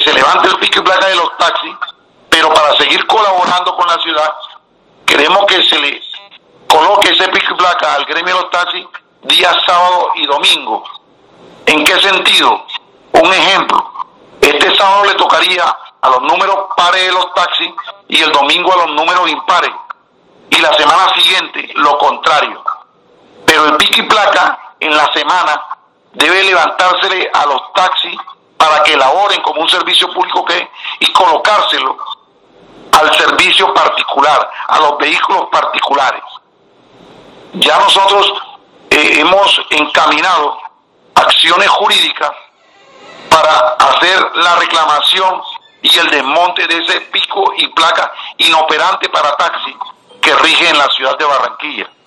se levante el pico y placa de los taxis, pero para seguir colaborando con la ciudad, queremos que se le coloque ese pico y placa al gremio de los taxis día sábado y domingo. ¿En qué sentido? Un ejemplo, este sábado le tocaría a los números pares de los taxis y el domingo a los números impares, y la semana siguiente lo contrario. Pero el pico y placa en la semana debe levantársele a los taxis para que elaboren como un servicio público que es, y colocárselo al servicio particular, a los vehículos particulares. Ya nosotros hemos encaminado acciones jurídicas para hacer la reclamación y el desmonte de ese pico y placa inoperante para taxi que rige en la ciudad de Barranquilla.